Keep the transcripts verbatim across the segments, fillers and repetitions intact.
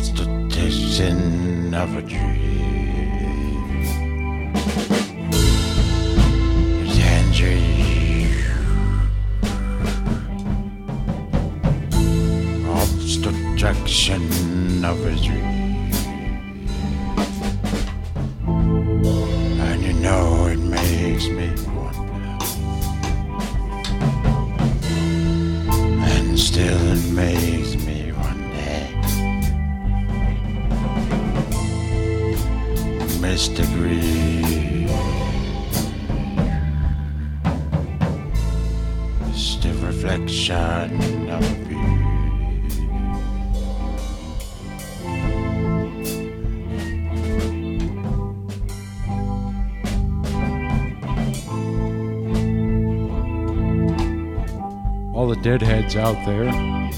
Obstetrician of a dream. Tangerine. Obstruction of a dream. And you know it makes me wonder. And still it makes me wonder. Mister Green, it's the reflection of a view. All the deadheads out there.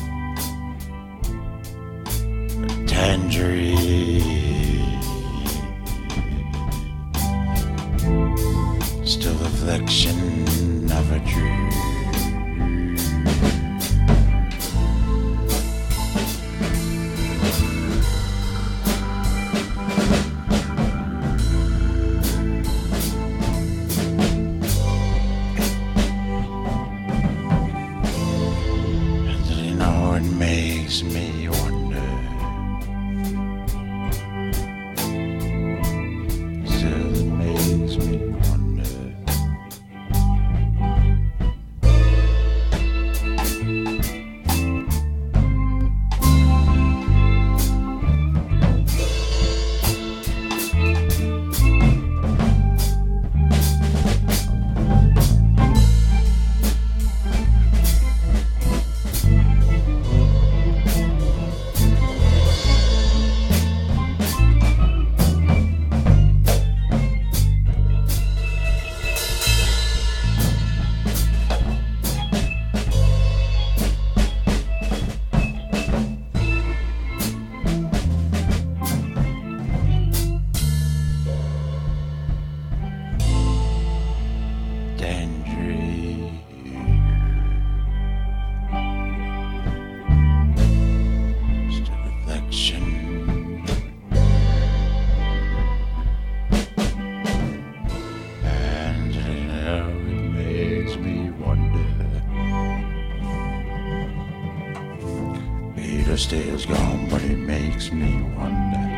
Tangerine, still the reflection of a dream. And you know it makes me wonder. Still it makes me wonder. Tangerine, just a reflection. And you know it makes me wonder. Peter Steele's gone, but it makes me wonder.